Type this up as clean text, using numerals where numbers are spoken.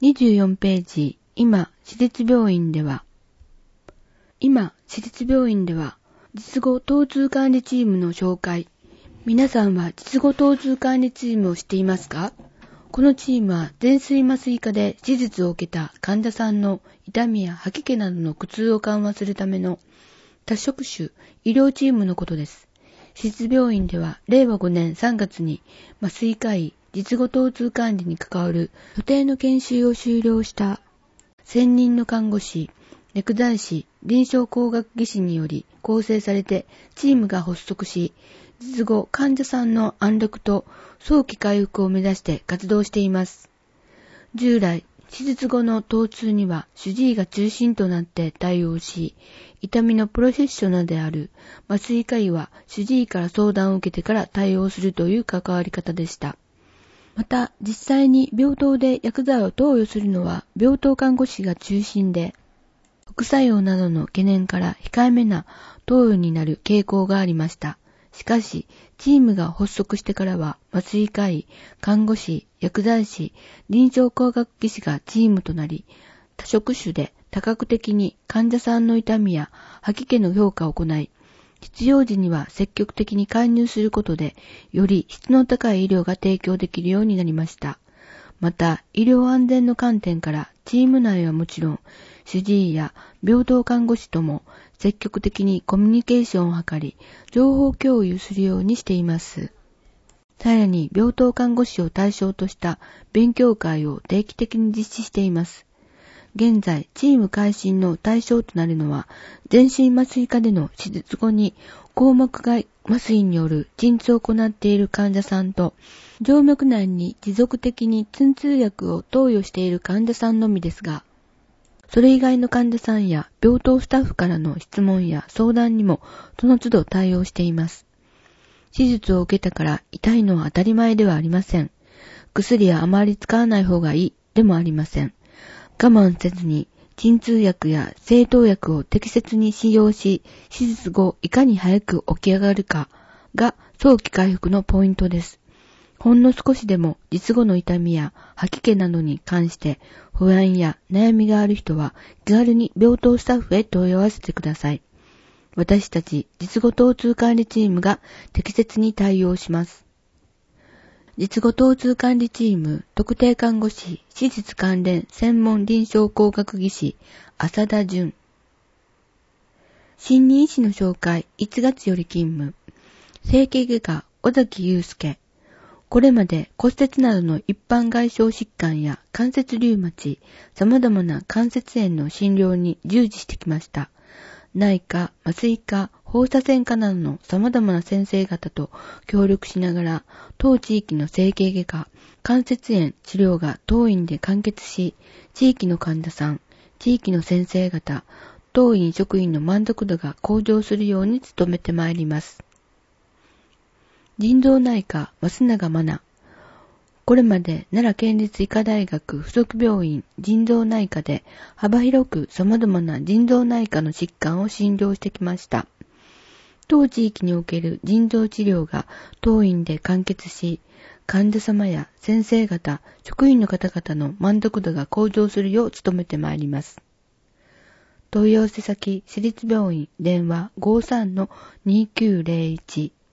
24ページ、今、私立病院では、術後疼痛管理チームの紹介。皆さんは術後疼痛管理チームを知っていますか？このチームは全身麻酔科で手術を受けた患者さんの痛みや吐き気などの苦痛を緩和するための多職種医療チームのことです。私立病院では令和5年3月に麻酔科医術後疼痛管理に関わる所定の研修を修了した専任の看護師、薬剤師、臨床工学技士により構成されてチームが発足し、術後患者さんの安楽と早期回復を目指して活動しています。従来、手術後の疼痛には主治医が中心となって対応し、痛みのプロフェッショナルである麻酔科医は主治医から相談を受けてから対応するという関わり方でした。また、実際に病棟で薬剤を投与するのは病棟看護師が中心で、副作用などの懸念から控えめな投与になる傾向がありました。しかし、チームが発足してからは、麻酔科医、看護師、薬剤師、臨床工学技士がチームとなり、多職種で多角的に患者さんの痛みや吐き気の評価を行い、必要時には積極的に介入することで、より質の高い医療が提供できるようになりました。また、医療安全の観点から、チーム内はもちろん、主治医や病棟看護師とも積極的にコミュニケーションを図り、情報共有するようにしています。さらに、病棟看護師を対象とした勉強会を定期的に実施しています。現在、チーム改新の対象となるのは、全身麻酔科での手術後に硬膜外麻酔による鎮痛を行っている患者さんと、静脈内に持続的に鎮痛薬を投与している患者さんのみですが、それ以外の患者さんや病棟スタッフからの質問や相談にもその都度対応しています。手術を受けたから痛いのは当たり前ではありません。薬はあまり使わない方がいいでもありません。我慢せずに鎮痛薬や整糖薬を適切に使用し、手術後いかに早く起き上がるかが早期回復のポイントです。ほんの少しでも術後の痛みや吐き気などに関して不安や悩みがある人は気軽に病棟スタッフへ問い合わせてください。私たち術後疼痛管理チームが適切に対応します。術後疼痛管理チーム特定看護師手術関連専門臨床工学技士浅田純。新任医師の紹介1月より勤務。整形外科尾崎祐介。これまで骨折などの一般外傷疾患や関節リウマチ、様々な関節炎の診療に従事してきました。内科、麻酔科、放射線科などの様々な先生方と協力しながら、当地域の整形外科、関節炎治療が当院で完結し、地域の患者さん、地域の先生方、当院職員の満足度が向上するように努めてまいります。腎臓内科、増永真奈。これまで奈良県立医科大学附属病院腎臓内科で幅広く様々な腎臓内科の疾患を診療してきました。当地域における腎臓治療が当院で完結し、患者様や先生方、職員の方々の満足度が向上するよう努めてまいります。問い合わせ先、私立病院、電話 53-2901